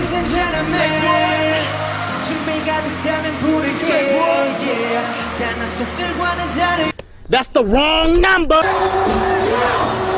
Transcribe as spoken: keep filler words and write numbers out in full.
Ladies and gentlemen, 준비가 됐다면 부를게. Yeah, 다 낯선들과는 다른. That's the wrong number.